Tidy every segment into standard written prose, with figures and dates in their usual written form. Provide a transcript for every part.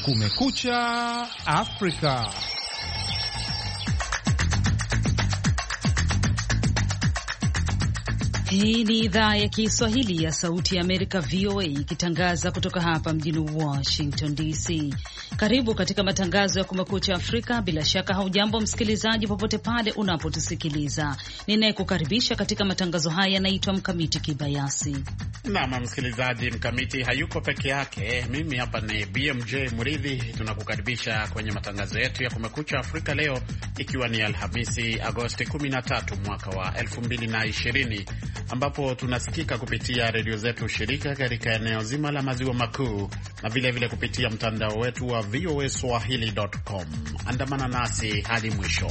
Kumekucha Afrika. Hii ni idhaa ya Kiswahili ya Sauti ya Amerika, VOA, ikitangaza kutoka hapa mjini Washington DC. Karibu katika matangazo ya Kumekucha Afrika. Bila shaka haujambo msikilizaji, popote pale unapotusikiliza. Ninayekukaribisha katika matangazo haya naitwa Mkamiti Kibayasi. Naam msikilizaji, Mkamiti hayuko peke yake. Mimi hapa ni BMJ Muridhi. Tunakukaribisha kwenye matangazo yetu ya Kumekucha Afrika leo, ikiwa ni Alhamisi Agosti 13 mwaka wa 2020, ambapo tunasikika kupitia redio zetu shirika katika eneo zima la maziwa makuu na vile kupitia mtandao wetu wa voaswahili.com. Andamana nasi hadi mwisho.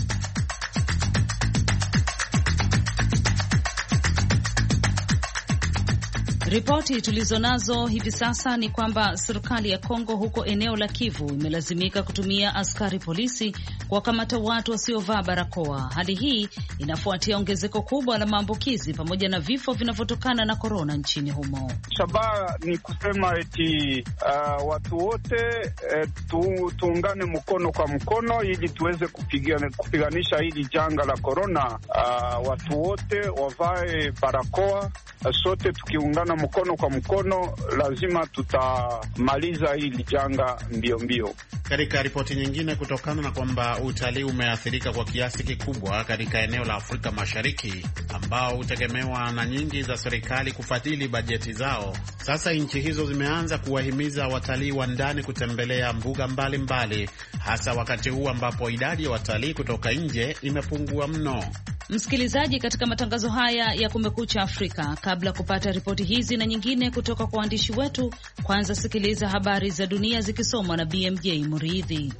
Ripoti tulizonazo hivi sasa ni kwamba serikali ya Kongo huko eneo la Kivu imelazimika kutumia askari polisi kuwakamata watu wasiovaa barakoa. Hali hii inafuatia ongezeko kubwa la maambukizi pamoja na vifo vinavyotokana na korona nchini humo. Shabaha ni kusema eti watu wote tuungane mkono kwa mkono ili tuweze kupiganisha hili janga la korona. Watu wote wavae barakoa. Sote tukiungana mkono kwa mkono, lazima tutamaliza hili janga mbio. Katika ripoti nyingine, kutokana na kwamba utalii umeathirika kwa kiasi kikubwa katika eneo la Afrika Mashariki ambao hutegemewa na nyingi za serikali kufadhili bajeti zao, sasa nchi hizo zimeanza kuwahimiza watalii wa ndani kutembelea mbuga mbalimbali, hasa wakati huu ambapo idadi ya watalii kutoka nje imepungua mno. Msikilizaji, katika matangazo haya ya Kumekucha Afrika, kabla kupata ripoti hizi na nyingine kutoka kwa waandishi wetu, kwanza sikiliza habari za dunia zikisomwa na BMJ Muridhi.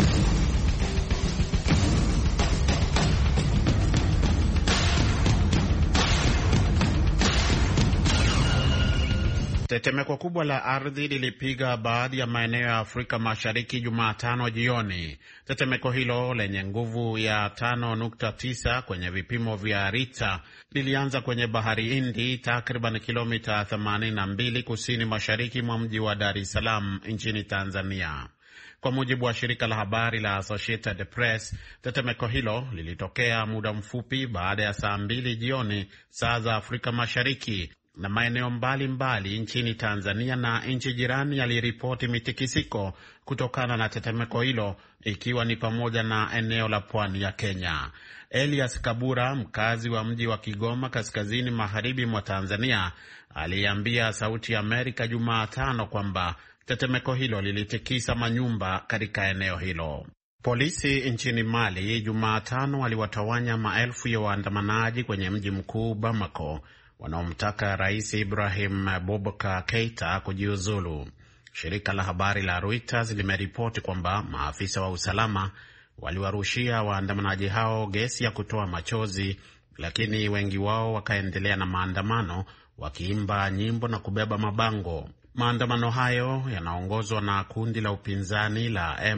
Tetemeko kubwa la ardhi lilipiga baadhi ya maeneo ya Afrika Mashariki Jumatano jioni. Tetemeko hilo lenye nguvu ya 5.9 kwenye vipimo vya Richter lilianza kwenye bahari Hindi, takriban kilomita 82 kusini mashariki mwa mji wa Dar es Salaam nchini Tanzania. Kwa mujibu wa shirika la habari la Associated Press, tetemeko hilo lilitokea muda mfupi baada ya saa 2 jioni saa za Afrika Mashariki, na maeneo mbalimbali nchini Tanzania na nchi jirani yaliripoti mitikisiko kutokana na tetemeko hilo, ikiwa ni pamoja na eneo la pwani ya Kenya. Elias Kabura, mkazi wa mji wa Kigoma kaskazini magharibi mwa Tanzania, aliambia Sauti ya Amerika Jumatano kwamba tetemeko hilo lilitikisa manyumba katika eneo hilo. Polisi nchini Mali Jumatano waliwatawanya maelfu ya waandamanaji kwenye mji mkuu Bamako wanaomtaka Rais Ibrahim Boubacar Keita kujiuzulu. Shirika la habari la Reuters limeripoti kwamba maafisa wa usalama waliwarushia waandamanaji hao gesi ya kutoa machozi, lakini wengi wao wakaendelea na maandamano wakiimba nyimbo na kubeba mabango. Maandamano hayo yanaongozwa na kundi la upinzani la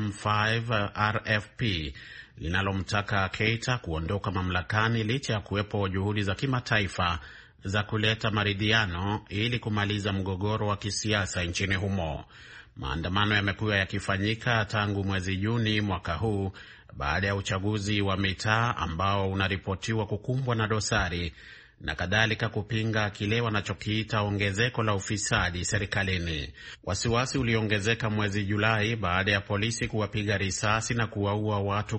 M5 RFP linalomtaka Keita kuondoka mamlakani licha ya kuwepo juhudi za kimataifa za kuleta maridhiano ili kumaliza mgogoro wa kisiasa nchini humo. Maandamano yamekuwa yakifanyika tangu mwezi Juni mwaka huu baada ya uchaguzi wa mitaa ambao unaripotiwa kukumbwa na dosari na kadhalika, kupinga kile wanachokiita ongezeko la ufisadi serikalini. Wasiwasi uliongezeka mwezi Julai baada ya polisi kuwapiga risasi na kuwaua watu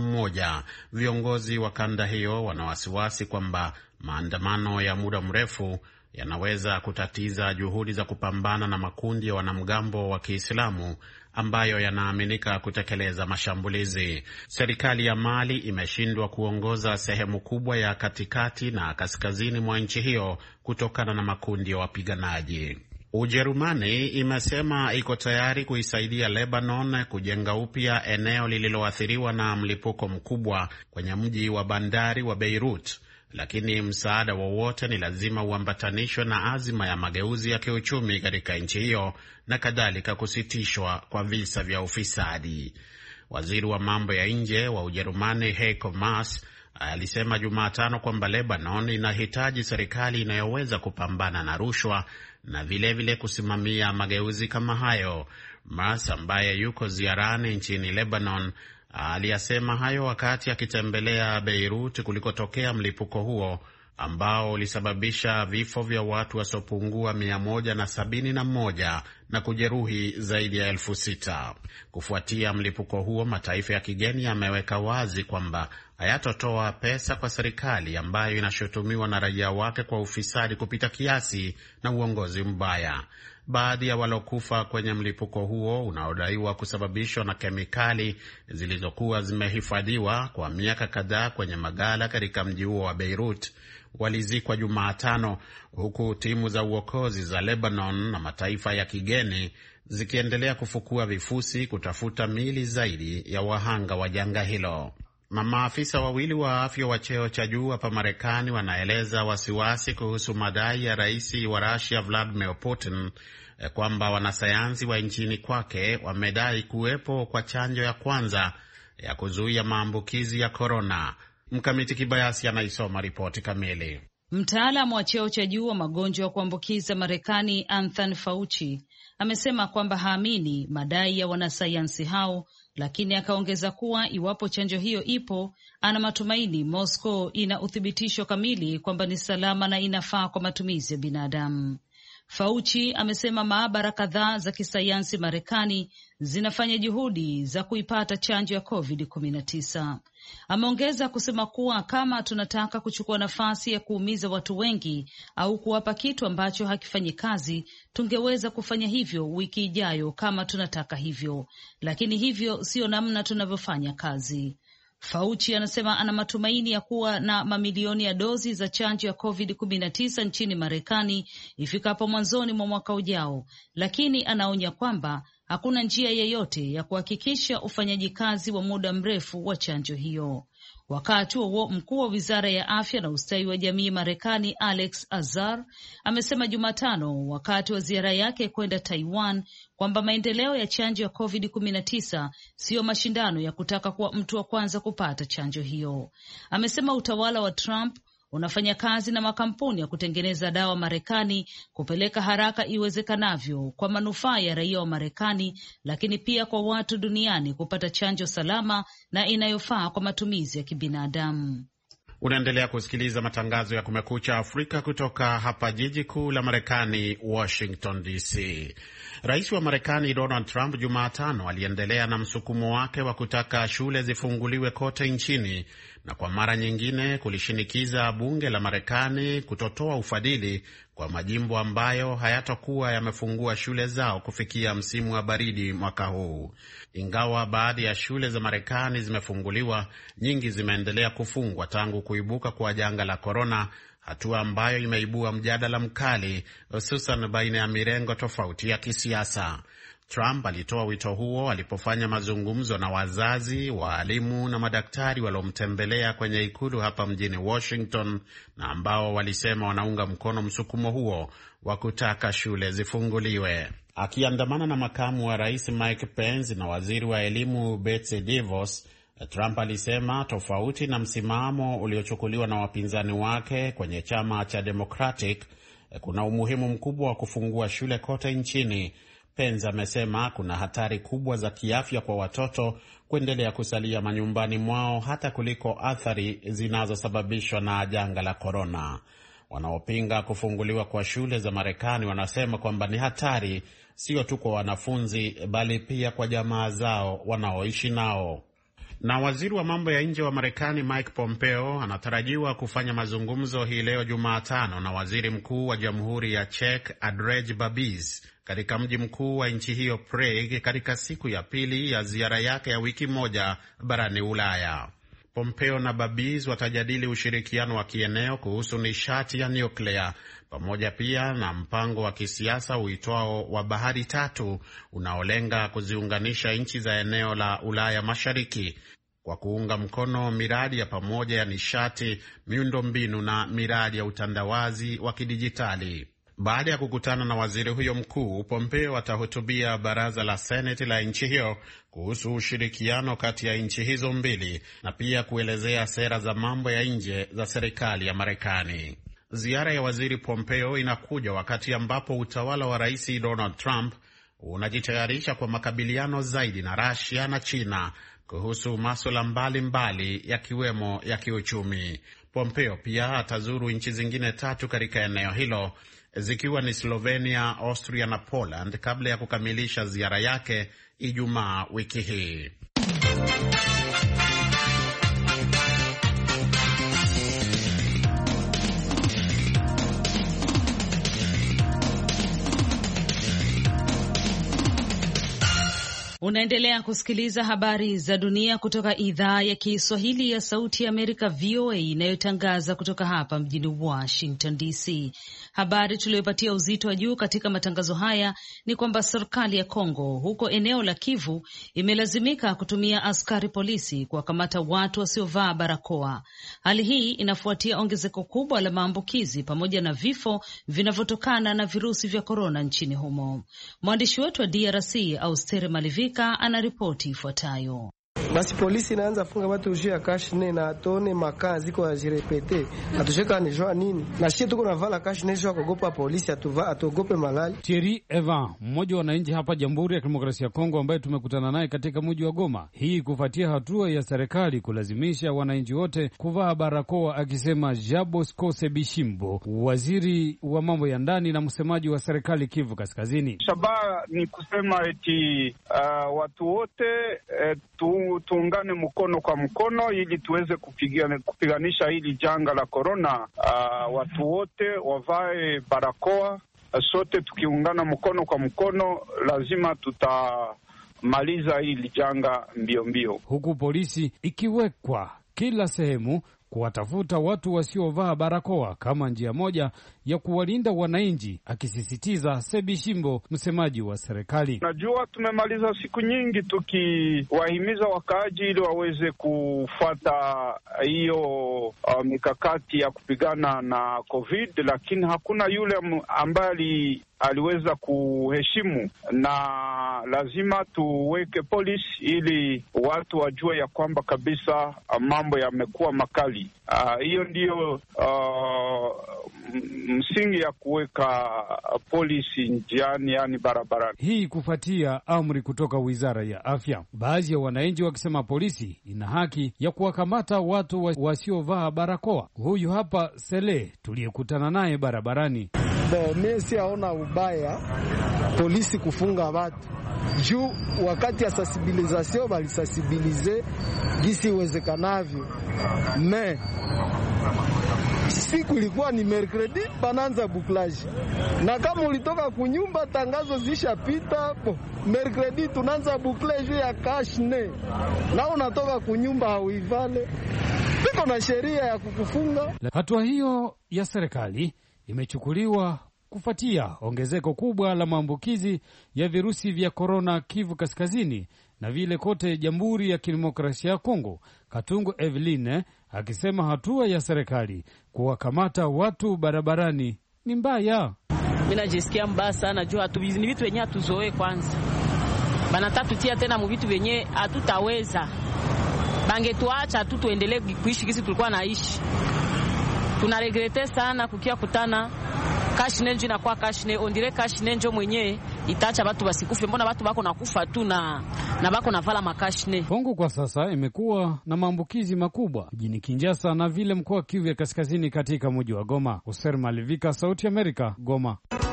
11. Viongozi wa kanda hiyo wana wasiwasi kwamba maandamano ya muda mrefu yanaweza kutatiza juhudi za kupambana na makundi ya wanamgambo wa Kiislamu ambayo yanaaminika kutekeleza mashambulizi. Serikali ya Mali imeshindwa kuongoza sehemu kubwa ya katikati na kaskazini mwa nchi hiyo kutokana na makundi ya wapiganaji. Ujerumani imesema iko tayari kuisaidia Lebanon kujenga upya eneo lililoathiriwa na mlipuko mkubwa kwenye mji wa bandari wa Beirut, lakini msaada wowote ni lazima uambatanishwe na azima ya mageuzi ya kiuchumi katika nchi hiyo na kadhalika kusitishwa kwa visa vya ufisadi. Waziri wa mambo ya nje wa Ujerumani Heiko Maas alisema Jumatano kwamba Lebanon inahitaji serikali inayoweza kupambana na rushwa na vilevile kusimamia mageuzi kama hayo. Mas ambaye yuko ziarani nchini Lebanon aliyasema hayo wakati akitembelea Beirut kulikotokea mlipuko huo ambao ulisababisha vifo vya watu wasiopungua 171 na kujeruhi zaidi ya 6,000. Kufuatia mlipuko huo, mataifa ya kigeni yameweka wazi kwamba hayatotoa pesa kwa serikali ambayo inashutumiwa na raia wake kwa ufisadi kupita kiasi na uongozi mbaya. Baadhi ya walokufa kwenye mlipuko huo unaodaiwa kusababishwa na kemikali zilizokuwa zimehifadhiwa kwa miaka kadhaa kwenye maghala katika mji huo wa Beirut walizikwa Jumatano, huku timu za uokozi za Lebanon na mataifa ya kigeni zikiendelea kufukua vifusi kutafuta miili zaidi ya wahanga wa janga hilo. Maafisa wawili wa afya wa cheo cha juu hapa Marekani wanaeleza wasiwasi kuhusu madai ya rais wa Russia Vladimir Putin kwamba wanasayansi wa nchini kwake wamedai kuwepo kwa chanjo ya kwanza ya kuzuia maambukizi ya korona. Mkamiti Kibayasi anaisoma ripoti kamili. Mtaalamu wa cheo cha juu wa magonjwa ya kuambukiza Marekani Anthony Fauci amesema kwamba haamini madai ya wanasayansi hao, lakini akaongeza kuwa iwapo chanjo hiyo ipo, ana matumaini Moscow ina uthibitisho kamili kwamba ni salama na inafaa kwa matumizi ya binadamu. Fauci amesema maabara kadhaa za kisayansi Marekani zinafanya juhudi za kuipata chanjo ya COVID-19. Ameongeza kusema kuwa kama tunataka kuchukua nafasi ya kuumiza watu wengi au kuwapa kitu ambacho hakifanyi kazi, tungeweza kufanya hivyo wiki ijayo kama tunataka hivyo, lakini hivyo sio namna tunavyofanya kazi. Fauci anasema ana matumaini ya kuwa na mamilioni ya dozi za chanjo ya COVID-19 nchini Marekani ifikapo mwanzoni mwa mwaka ujao, lakini anaonya kwamba hakuna njia yeyote ya kuhakikisha ufanyaji kazi wa muda mrefu wa chanjo hiyo. Wakati huo mkuu wa wizara ya afya na ustawi wa jamii Marekani Alex Azar amesema Jumatano wakati wa ziara yake kwenda Taiwan kwamba maendeleo ya chanjo ya COVID-19 siyo mashindano ya kutaka kuwa mtu wa kwanza kupata chanjo hiyo. Amesema utawala wa Trump unafanya kazi na makampuni ya kutengeneza dawa Marekani kupeleka haraka iwezekanavyo kwa manufaa ya raia wa Marekani, lakini pia kwa watu duniani kupata chanjo salama na inayofaa kwa matumizi ya kibinadamu. Unaendelea kusikiliza matangazo ya Kumekucha Afrika kutoka hapa jiji kuu la Marekani, Washington DC. Rais wa Marekani Donald Trump Jumatano aliendelea na msukumo wake wa kutaka shule zifunguliwe kote nchini na kwa mara nyingine kulishinikiza bunge la Marekani kutotoa ufadhili kwa majimbo ambayo hayatakuwa yamefungua shule zao kufikia msimu wa baridi mwaka huu. Ingawa baadhi ya shule za Marekani zimefunguliwa, nyingi zimeendelea kufungwa tangu kuibuka kwa janga la korona, hatua ambayo imeibua mjadala mkali hususan baina ya mirengo tofauti ya kisiasa. Trump alitoa wito huo alipofanya mazungumzo na wazazi, waalimu na madaktari waliomtembelea kwenye ikulu hapa mjini Washington, na ambao walisema wanaunga mkono msukumo huo wa kutaka shule zifunguliwe. Akiandamana na makamu wa rais Mike Pence na waziri wa elimu Betsy DeVos, Trump alisema tofauti na msimamo uliochukuliwa na wapinzani wake kwenye chama cha Democratic, kuna umuhimu mkubwa wa kufungua shule kote nchini. Pence amesema kuna hatari kubwa za kiafya kwa watoto kuendelea kusalia manyumbani mwao hata kuliko athari zinazosababishwa na janga la korona. Wanaopinga kufunguliwa kwa shule za Marekani wanasema kwamba ni hatari sio tu kwa wanafunzi bali pia kwa jamaa zao wanaoishi nao. Na waziri wa mambo ya nje wa Marekani Mike Pompeo anatarajiwa kufanya mazungumzo hii leo Jumatano na waziri mkuu wa Jamhuri ya Czech Andrej Babis katika mji mkuu wa nchi hiyo Prague, katika siku ya pili ya ziara yake ya wiki moja barani Ulaya. Pompeo na Babis watajadili ushirikiano wa kieneo kuhusu nishati ya nyuklia pamoja pia na mpango wa kisiasa uitwao wa Bahari Tatu unaolenga kuziunganisha nchi za eneo la Ulaya Mashariki kwa kuunga mkono miradi ya pamoja ya nishati, miundombinu na miradi ya utandawazi wa kidijitali. Baada ya kukutana na waziri huyo mkuu, Pompeo atahutubia baraza la Seneti la nchi hiyo kuhusu ushirikiano kati ya nchi hizo mbili na pia kuelezea sera za mambo ya nje za serikali ya Marekani. Ziara ya waziri Pompeo inakuja wakati ambapo utawala wa Rais Donald Trump unajitayarisha kwa makabiliano zaidi na Russia na China kuhusu masuala mbalimbali yakiwemo ya kiuchumi. Pompeo pia atazuru nchi zingine 3 katika eneo hilo, zikiwa ni Slovenia, Austria na Poland kabla ya kukamilisha ziara yake Ijumaa wiki hii. Unaendelea kusikiliza habari za dunia kutoka idhaa ya Kiswahili ya Sauti ya Amerika, VOA, inayotangaza kutoka hapa mjini Washington DC. Habari tuliyopatia uzito wa juu katika matangazo haya ni kwamba serikali ya Kongo huko eneo la Kivu imelazimika kutumia askari polisi kuwakamata watu wasiovaa barakoa. Hali hii inafuatia ongezeko kubwa la maambukizi pamoja na vifo vinavyotokana na virusi vya korona nchini humo. Mwandishi wetu wa DRC Austere Malivika anaripoti ifuatayo. Basi polisi inaanza funga watu ujia kashne na atone makaa ziko ya jirepete. Atusheka nijua nini? Na shie tuko na vala kashne jua kugopa polisi atuogope malali. Thierry Evan, mmoja wa wananchi hapa Jamhuri ya Kidemokrasia ya Kongo ambaye tumekutana naye katika mji wa Goma. Hii kufuatia hatua ya serikali kulazimisha wananchi wote kuvaa barakoa, akisema Jabo Skose Bishimbo, waziri wa mambo ya ndani na msemaji wa serikali Kivu Kaskazini. Shabaha ni kusema eti watu wote tuungane mkono kwa mkono ili tuweze kupiganisha hili janga la korona. Watu wote wavae barakoa. Sote tukiungana mkono kwa mkono, lazima tutamaliza hili janga mbio mbio. Huku polisi ikiwekwa kila sehemu kuwatafuta watu wasiovaa barakoa kama njia moja ya kuwalinda wananchi, akisisitiza Sebishimbo, msemaji wa serikali. Najua tumemaliza siku nyingi tukiwahimiza wakaaji ili waweze kufuata hiyo mikakati ya kupigana na COVID, lakini hakuna yule ambaye aliweza kuheshimu, na lazima tuweke polisi ili watu wajue ya kwamba kabisa mambo yamekuwa makali. Hiyo ndiyo msingi ya kuweka polisi njiani, yani barabarani. Hii kufuatia amri kutoka Wizara ya Afya. Baadhi ya wananchi wakisema polisi ina haki ya kuwakamata watu wasiovaa barakoa. Huyu hapa Sele tuliyekutana naye barabarani. Mimi siaona ubaya polisi kufunga watu juu wakati ya sensibilisation balisensibilize gisi uwezekanavyo. Me siku ilikuwa ni mercredi bananza buklaji, na kama ulitoka kunyumba tangazo zishapita, mercredi tunanza buklaji ya kashne, na unatoka kunyumba hauivale, piko na sheria ya kukufunga. Hatua hiyo ya serikali imechukuliwa kufuatia ongezeko kubwa la maambukizi ya virusi vya korona Kivu Kaskazini na vile kote Jamhuri ya Kidemokrasia ya Kongo. Katungu Eveline akisema hatua ya serikali kuwakamata watu barabarani ni mbaya. Mimi najisikia mbaya sana juu ni vitu wenye hatuzoe kwanza. Banatatutia tena mu vitu wenye hatutaweza. Bangetuacha tu tuendelee kuishi kisi tulikuwa naishi. Tunaregrete sana kukia kutana kashine njo inakuwa kashine, ondire kashine njo mwenye itacha watu wasikufe. Mbona watu bako nakufa tu na bako navala makashine. Kongo kwa sasa imekuwa na maambukizi makubwa mjini Kinshasa na vile mkoa wa Kivu ya Kaskazini katika mji wa Goma. Oser Malivika, Sauti ya Amerika, Goma.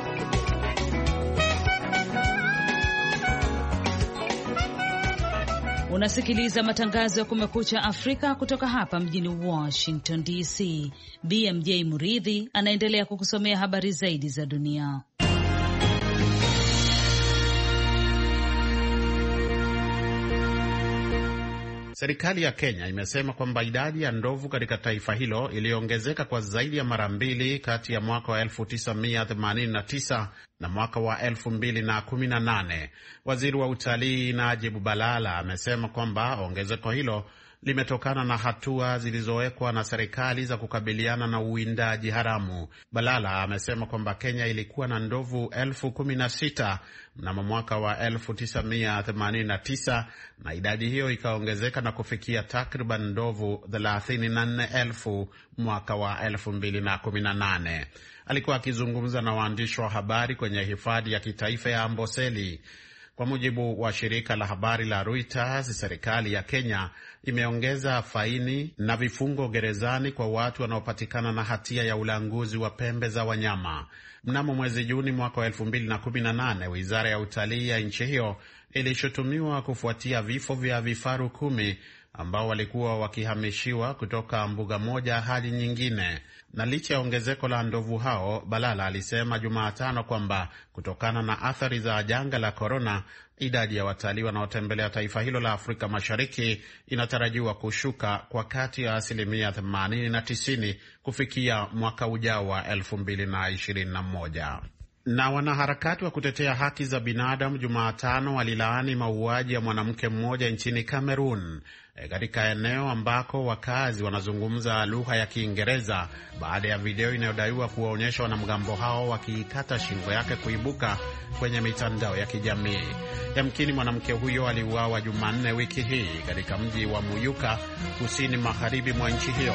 Unasikiliza matangazo ya Kumekucha Afrika kutoka hapa mjini Washington DC. BMJ Muridhi anaendelea kukusomea habari zaidi za dunia. Serikali ya Kenya imesema kwamba idadi ya ndovu katika taifa hilo iliongezeka kwa zaidi ya mara 2 kati ya mwaka wa 1989 na mwaka wa 2018. Waziri wa utalii Najib Balala amesema kwamba ongezeko hilo limetokana na hatua zilizowekwa na serikali za kukabiliana na uwindaji haramu. Balala amesema kwamba Kenya ilikuwa na ndovu 16,000 mnamo mwaka wa 1989 na idadi hiyo ikaongezeka na kufikia takriban ndovu 34,000 mwaka wa 2018. Alikuwa akizungumza na waandishi wa habari kwenye hifadhi ya kitaifa ya Amboseli. Kwa mujibu wa shirika la habari la Reuters, serikali ya Kenya imeongeza faini na vifungo gerezani kwa watu wanaopatikana na hatia ya ulanguzi wa pembe za wanyama. Mnamo mwezi Juni mwaka wa 2018, wizara ya utalii ya nchi hiyo ilishutumiwa kufuatia vifo vya vifaru 10 ambao walikuwa wakihamishiwa kutoka mbuga moja hadi nyingine. Na licha ya ongezeko la ndovu hao, Balala alisema Jumatano kwamba kutokana na athari za janga la korona, idadi ya watalii wanaotembelea taifa hilo la Afrika Mashariki inatarajiwa kushuka kwa kati ya 80% na 90% kufikia mwaka ujao wa 2021. Na wanaharakati wa kutetea haki za binadamu Jumatano walilaani mauaji ya mwanamke mmoja nchini Cameroon katika eneo ambako wakazi wanazungumza lugha ya Kiingereza baada ya video inayodaiwa kuwaonyesha wanamgambo hao wakiikata shingo yake kuibuka kwenye mitandao ya kijamii. Yamkini mwanamke huyo aliuawa Jumanne wiki hii katika mji wa Muyuka, kusini magharibi mwa nchi hiyo.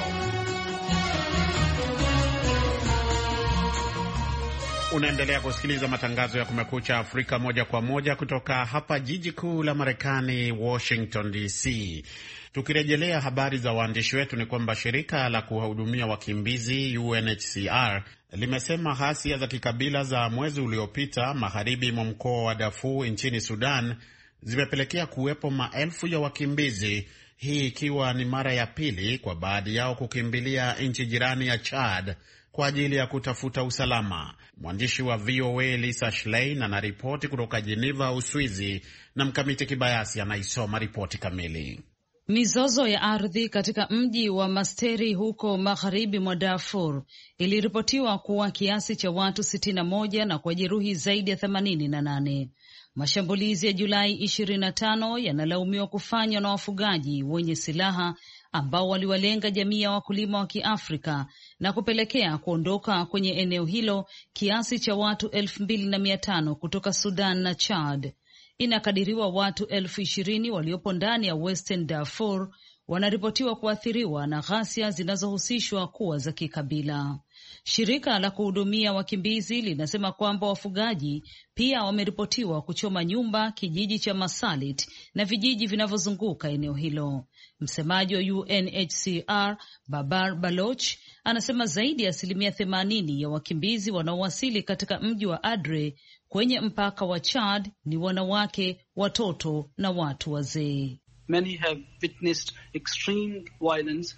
Unaendelea kusikiliza matangazo ya Kumekucha Afrika moja kwa moja kutoka hapa jiji kuu la Marekani, Washington DC. Tukirejelea habari za waandishi wetu, ni kwamba shirika la kuwahudumia wakimbizi UNHCR limesema ghasia za kikabila za mwezi uliopita magharibi mwa mkoa wa Darfur nchini Sudan zimepelekea kuwepo maelfu ya wakimbizi, hii ikiwa ni mara ya pili kwa baadhi yao kukimbilia nchi jirani ya Chad kwa ajili ya kutafuta usalama. Mwandishi wa VOA Lisa Schlein anaripoti kutoka Geneva, Uswizi, na Mkamiti Kibayasi anaisoma ripoti kamili. Mizozo ya ardhi katika mji wa Masteri huko magharibi mwa Darfur iliripotiwa kuwa kiasi cha watu 61 na kujeruhi zaidi ya 88. Mashambulizi ya Julai 25 yanalaumiwa kufanywa na wafugaji wenye silaha ambao waliwalenga jamii ya wakulima wa Kiafrika na kupelekea kuondoka kwenye eneo hilo kiasi cha watu 2,500 kutoka Sudan na Chad. Inakadiriwa watu 20,000 waliopo ndani ya Western Darfur wanaripotiwa kuathiriwa na ghasia zinazohusishwa kuwa za kikabila. Shirika la kuhudumia wakimbizi linasema kwamba wafugaji pia wameripotiwa kuchoma nyumba kijiji cha Masalit na vijiji vinavyozunguka eneo hilo. Msemaji wa UNHCR Babar Baloch anasema zaidi ya 80% ya wakimbizi wanaowasili katika mji wa Adre kwenye mpaka wa Chad ni wanawake, watoto na watu wazee. Many have witnessed extreme violence.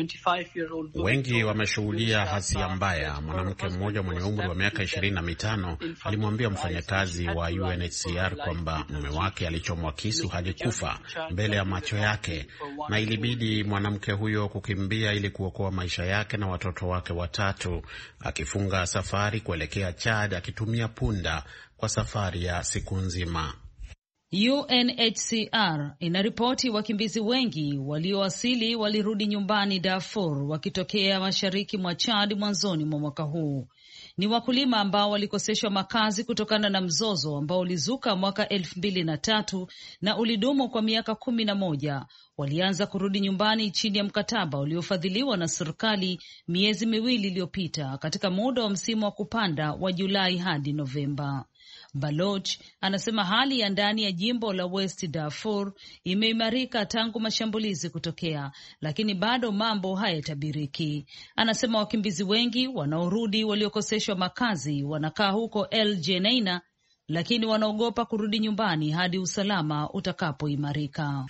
Wengi wameshuhudia hasia mbaya. Mwanamke mmoja mwenye umri wa miaka 25 alimwambia mfanyakazi wa UNHCR kwamba mume wake alichomwa kisu hadi kufa mbele ya macho yake, na ilibidi mwanamke huyo kukimbia ili kuokoa maisha yake na watoto wake 3, akifunga safari kuelekea Chad akitumia punda kwa safari ya siku nzima. UNHCR inaripoti wakimbizi wengi waliowasili walirudi nyumbani Darfur wakitokea mashariki mwa Chad mwanzoni mwa mwaka huu. Ni wakulima ambao walikoseshwa makazi kutokana na mzozo ambao ulizuka mwaka 2003 na ulidumu kwa miaka 11. Walianza kurudi nyumbani chini ya mkataba uliofadhiliwa na serikali miezi miwili iliyopita katika muda wa msimu wa kupanda wa Julai hadi Novemba. Baloch anasema hali ya ndani ya jimbo la West Darfur imeimarika tangu mashambulizi kutokea, lakini bado mambo hayatabiriki. Anasema wakimbizi wengi wanaorudi waliokoseshwa makazi wanakaa huko El Geneina, lakini wanaogopa kurudi nyumbani hadi usalama utakapoimarika.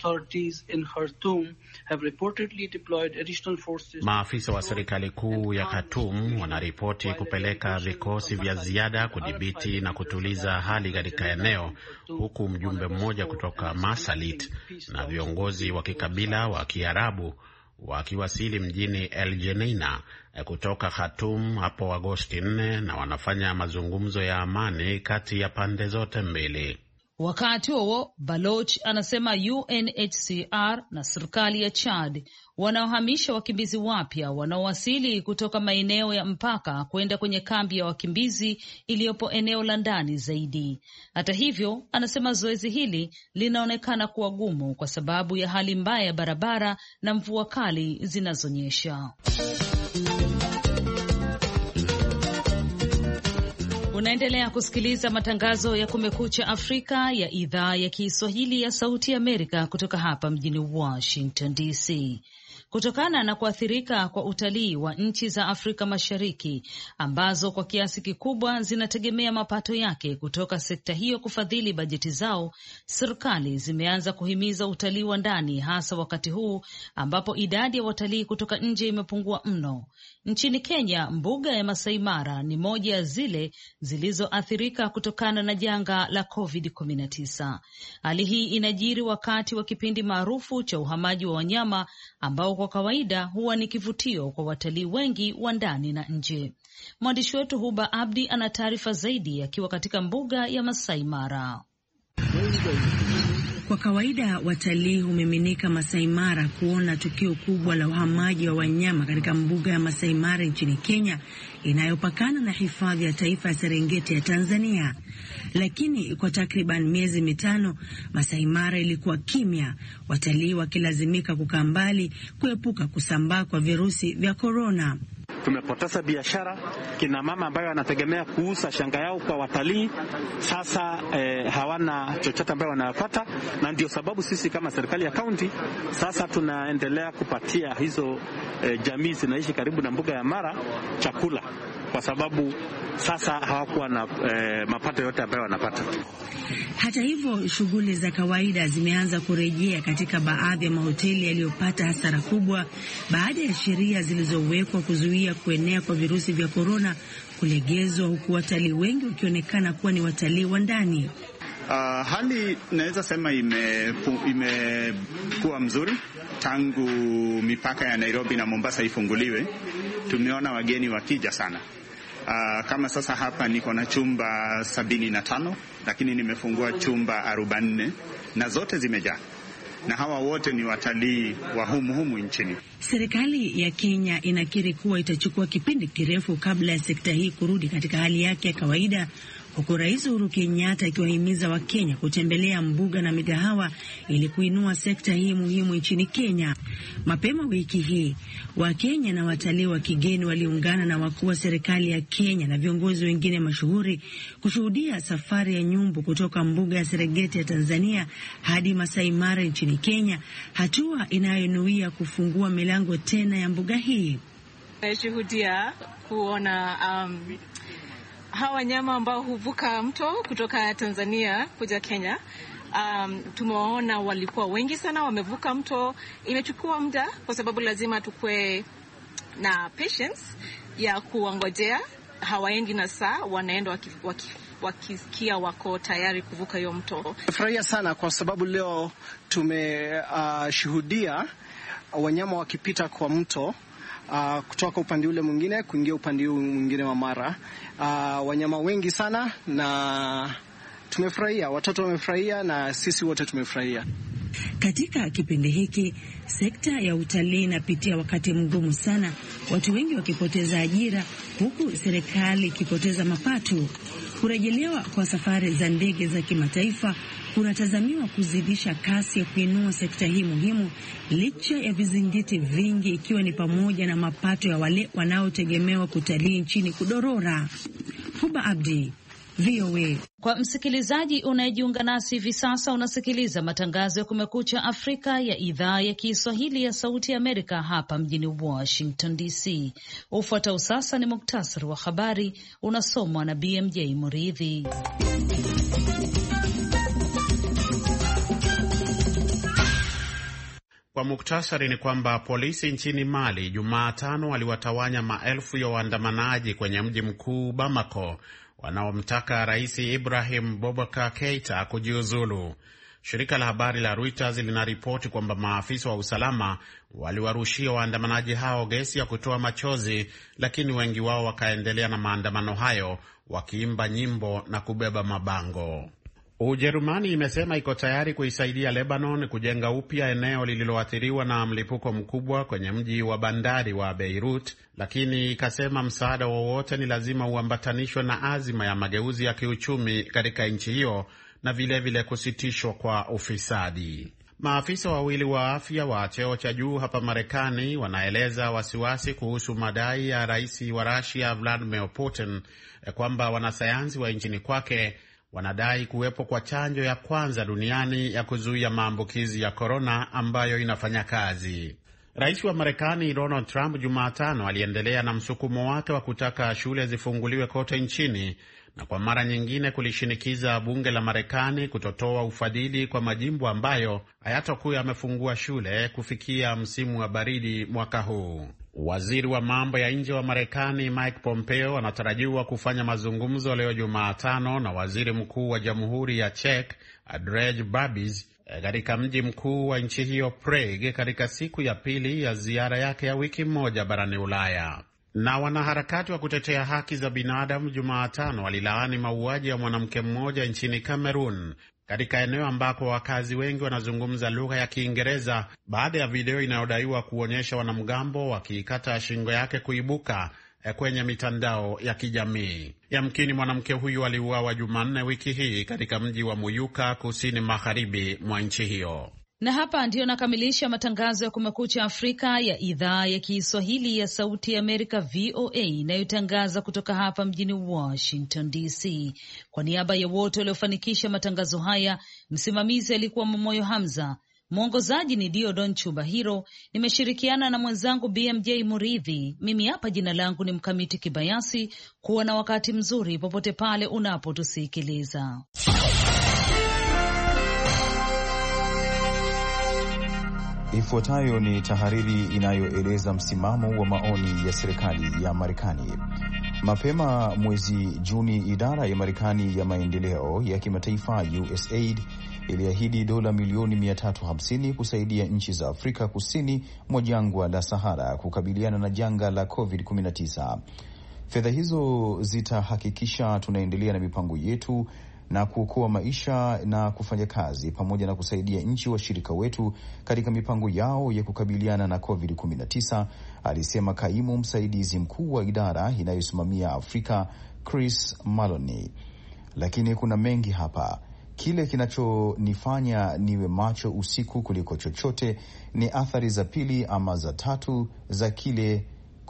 Maafisa wa serikali kuu ya Khartoum wanaripoti kupeleka vikosi vya ziada kudhibiti na kutuliza hali katika eneo, huku mjumbe mmoja kutoka Masalit na viongozi wa kikabila wa Kiarabu wakiwasili mjini El Geneina kutoka Khartoum hapo Agosti 4 na wanafanya mazungumzo ya amani kati ya pande zote mbili. Wakati huo Baloch anasema UNHCR na serikali ya Chad wanaohamisha wakimbizi wapya wanaowasili kutoka maeneo ya mpaka kwenda kwenye kambi ya wakimbizi iliyopo eneo la ndani zaidi. Hata hivyo, anasema zoezi hili linaonekana kuwa gumu kwa sababu ya hali mbaya ya barabara na mvua kali zinazonyesha. Unaendelea kusikiliza matangazo ya Kumekucha Afrika ya idhaa ya Kiswahili ya Sauti ya Amerika kutoka hapa mjini Washington DC. Kutokana na kuathirika kwa utalii wa nchi za Afrika Mashariki ambazo kwa kiasi kikubwa zinategemea mapato yake kutoka sekta hiyo kufadhili bajeti zao, serikali zimeanza kuhimiza utalii wa ndani, hasa wakati huu ambapo idadi ya watalii kutoka nje imepungua mno. Nchini Kenya, mbuga ya Masai Mara ni moja ya zile zilizoathirika kutokana na janga la COVID-19. Hali hii inajiri wakati wa kipindi maarufu cha uhamaji wa wanyama ambao kwa kawaida huwa ni kivutio kwa watalii wengi wa ndani na nje. Mwandishi wetu Huba Abdi ana taarifa zaidi akiwa katika mbuga ya Masai Mara. Kwa kawaida watalii humiminika Masai Mara kuona tukio kubwa la uhamaji wa wanyama katika mbuga ya Masai Mara nchini Kenya inayopakana na hifadhi ya taifa ya Serengeti ya Tanzania. Lakini kwa takriban miezi mitano Masai Mara ilikuwa kimya, watalii wakilazimika kukaa mbali kuepuka kusambaa kwa virusi vya korona. Tumepoteza biashara. Kina mama ambayo wanategemea kuuza shanga yao kwa watalii sasa hawana chochote ambayo wanapata, na ndio sababu sisi kama serikali ya kaunti sasa tunaendelea kupatia hizo jamii zinaishi karibu na mbuga ya Mara chakula, kwa sababu sasa hawakuwa na mapato yote ambayo wanapata. Hata hivyo, shughuli za kawaida zimeanza kurejea katika baadhi ya mahoteli yaliyopata hasara kubwa baada ya sheria zilizowekwa kuzuia kuenea kwa virusi vya korona kulegezwa, huku watalii wengi wakionekana kuwa ni watalii wa ndani. Hali naweza sema imekuwa mzuri tangu mipaka ya Nairobi na Mombasa ifunguliwe. Tumeona wageni wakija sana. Kama sasa hapa niko na chumba 75, lakini nimefungua chumba 44 na zote zimejaa. Na hawa wote ni watalii wa humu nchini. Serikali ya Kenya inakiri kuwa itachukua kipindi kirefu kabla ya sekta hii kurudi katika hali yake ya kawaida, huku Rais Uhuru Kenyatta akiwahimiza Wakenya kutembelea mbuga na migahawa ili kuinua sekta hii muhimu nchini Kenya. Mapema wiki hii, Wakenya na watalii wa kigeni waliungana na wakuu wa serikali ya Kenya na viongozi wengine mashuhuri kushuhudia safari ya nyumbu kutoka mbuga ya Serengeti ya Tanzania hadi Masai Mara nchini Kenya, hatua inayonuia kufungua milango tena ya mbuga hii. Shuhudia kuona hawa wanyama ambao huvuka mto kutoka Tanzania kuja Kenya. Tumewaona walikuwa wengi sana, wamevuka mto. Imechukua muda kwa sababu lazima tukue na patience ya kuangojea. Hawaendi na saa, wanaenda wakisikia wako tayari kuvuka hiyo mto. Nafurahia sana kwa sababu leo tumeshuhudia wanyama wakipita kwa mto kutoka upande ule mwingine kuingia upande huu mwingine wa Mara. Wanyama wengi sana na tumefurahia, watoto wamefurahia na sisi wote tumefurahia. Katika kipindi hiki, sekta ya utalii inapitia wakati mgumu sana, watu wengi wakipoteza ajira huku serikali ikipoteza mapato. Kurejelewa kwa safari za ndege za kimataifa kunatazamiwa kuzidisha kasi ya kuinua sekta hii muhimu, licha ya vizingiti vingi, ikiwa ni pamoja na mapato ya wale wanaotegemewa kutalii nchini kudorora. Huba Abdi, VOA. Kwa msikilizaji unayejiunga nasi hivi sasa, unasikiliza matangazo ya Kumekucha Afrika ya idhaa ya Kiswahili ya Sauti ya Amerika hapa mjini Washington DC. Ufuatao sasa ni muktasari wa habari unasomwa na BMJ Muridhi. Kwa muktasari ni kwamba polisi nchini Mali Jumatano waliwatawanya maelfu ya waandamanaji kwenye mji mkuu Bamako wanaomtaka Rais Ibrahim Boubacar Keita kujiuzulu. Shirika la habari la Reuters linaripoti kwamba maafisa wa usalama waliwarushia waandamanaji hao gesi ya kutoa machozi, lakini wengi wao wakaendelea na maandamano hayo wakiimba nyimbo na kubeba mabango. Ujerumani imesema iko tayari kuisaidia Lebanon kujenga upya eneo lililoathiriwa na mlipuko mkubwa kwenye mji wa bandari wa Beirut, lakini ikasema msaada wowote ni lazima uambatanishwe na azima ya mageuzi ya kiuchumi katika nchi hiyo na vilevile kusitishwa kwa ufisadi. Maafisa wawili wa afya wa cheo cha juu hapa Marekani wanaeleza wasiwasi kuhusu madai ya rais wa Russia Vladimir Putin kwamba wanasayansi wa nchini kwake wanadai kuwepo kwa chanjo ya kwanza duniani ya kuzuia maambukizi ya korona ambayo inafanya kazi. Rais wa Marekani Donald Trump Jumatano aliendelea na msukumo wake wa kutaka shule zifunguliwe kote nchini na kwa mara nyingine kulishinikiza bunge la Marekani kutotoa ufadhili kwa majimbo ambayo hayatakuwa yamefungua shule kufikia msimu wa baridi mwaka huu. Waziri wa mambo ya nje wa Marekani Mike Pompeo anatarajiwa kufanya mazungumzo leo Jumatano na waziri mkuu wa Jamhuri ya Czech Andrej Babis katika mji mkuu wa nchi hiyo Prague, katika siku ya pili ya ziara yake ya wiki moja barani Ulaya. Na wanaharakati wa kutetea haki za binadamu Jumatano walilaani mauaji ya mwanamke mmoja nchini Cameroon, katika eneo ambako wakazi wengi wanazungumza lugha ya Kiingereza, baada ya video inayodaiwa kuonyesha wanamgambo wakiikata shingo yake kuibuka kwenye mitandao ya kijamii. Yamkini mwanamke huyu aliuawa Jumanne wiki hii katika mji wa Muyuka, kusini magharibi mwa nchi hiyo. Na hapa ndiyo nakamilisha matangazo ya Kumekucha Afrika ya idhaa ya Kiswahili ya Sauti ya Amerika, VOA, inayotangaza kutoka hapa mjini Washington DC. Kwa niaba ya wote waliofanikisha matangazo haya, msimamizi alikuwa Momoyo Hamza, mwongozaji ni Diodon Chubahiro, nimeshirikiana na mwenzangu BMJ Muridhi. Mimi hapa jina langu ni Mkamiti Kibayasi. Kuwa na wakati mzuri popote pale unapotusikiliza. Ifuatayo ni tahariri inayoeleza msimamo wa maoni ya serikali ya Marekani. Mapema mwezi Juni, idara ya Marekani ya maendeleo ya kimataifa USAID iliahidi dola milioni 350 kusaidia nchi za Afrika kusini mwa jangwa la Sahara kukabiliana na janga la COVID-19. Fedha hizo zitahakikisha tunaendelea na mipango yetu na kuokoa maisha na kufanya kazi pamoja na kusaidia nchi washirika wetu katika mipango yao ya kukabiliana na COVID-19, alisema kaimu msaidizi mkuu wa idara inayosimamia Afrika Chris Maloney. Lakini kuna mengi hapa. Kile kinachonifanya niwe macho usiku kuliko chochote ni athari za pili ama za tatu za kile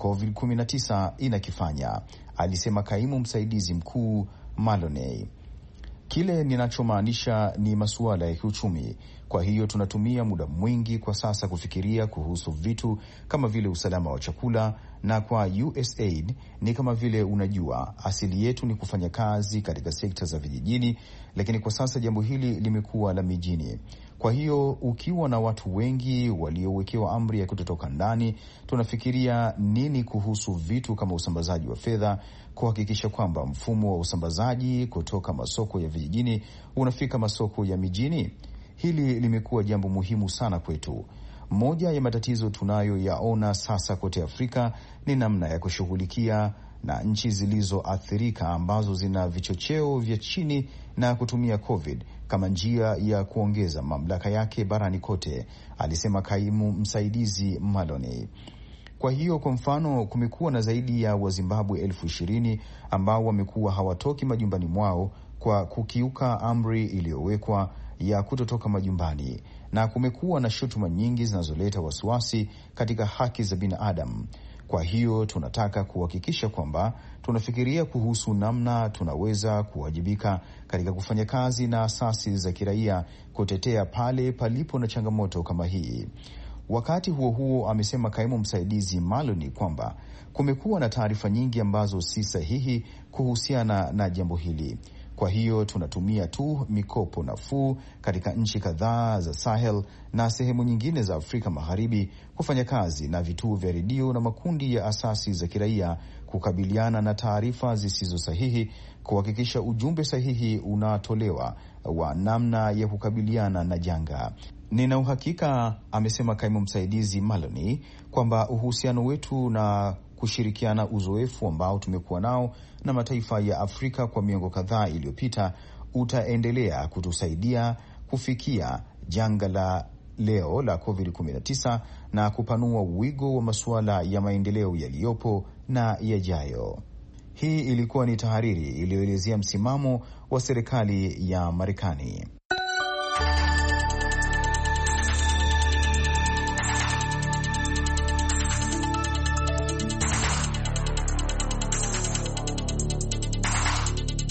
COVID-19 inakifanya, alisema kaimu msaidizi mkuu Maloney. Kile ninachomaanisha ni masuala ya kiuchumi. Kwa hiyo tunatumia muda mwingi kwa sasa kufikiria kuhusu vitu kama vile usalama wa chakula, na kwa USAID ni kama vile unajua, asili yetu ni kufanya kazi katika sekta za vijijini, lakini kwa sasa jambo hili limekuwa la mijini. Kwa hiyo ukiwa na watu wengi waliowekewa amri ya kutotoka ndani, tunafikiria nini kuhusu vitu kama usambazaji wa fedha, kuhakikisha kwamba mfumo wa usambazaji kutoka masoko ya vijijini unafika masoko ya mijini. Hili limekuwa jambo muhimu sana kwetu. Moja ya matatizo tunayoyaona sasa kote Afrika ni namna ya kushughulikia na nchi zilizoathirika ambazo zina vichocheo vya chini na kutumia COVID kama njia ya kuongeza mamlaka yake barani kote, alisema kaimu msaidizi Maloney. Kwa hiyo kwa mfano, kumekuwa na zaidi ya Wazimbabwe 20,000 ambao wamekuwa hawatoki majumbani mwao kwa kukiuka amri iliyowekwa ya kutotoka majumbani, na kumekuwa na shutuma nyingi zinazoleta wasiwasi katika haki za binadamu. Kwa hiyo tunataka kuhakikisha kwamba tunafikiria kuhusu namna tunaweza kuwajibika katika kufanya kazi na asasi za kiraia kutetea pale palipo na changamoto kama hii. Wakati huo huo, amesema kaimu msaidizi Maloney kwamba kumekuwa na taarifa nyingi ambazo si sahihi kuhusiana na jambo hili. Kwa hiyo tunatumia tu mikopo nafuu katika nchi kadhaa za Sahel na sehemu nyingine za Afrika Magharibi kufanya kazi na vituo vya redio na makundi ya asasi za kiraia kukabiliana na taarifa zisizo sahihi, kuhakikisha ujumbe sahihi unatolewa wa namna ya kukabiliana na janga. Nina uhakika, amesema kaimu msaidizi Maloney, kwamba uhusiano wetu na kushirikiana uzoefu ambao tumekuwa nao na mataifa ya Afrika kwa miongo kadhaa iliyopita utaendelea kutusaidia kufikia janga la leo la COVID-19 na kupanua wigo wa masuala ya maendeleo yaliyopo na yajayo. Hii ilikuwa ni tahariri iliyoelezea msimamo wa serikali ya Marekani.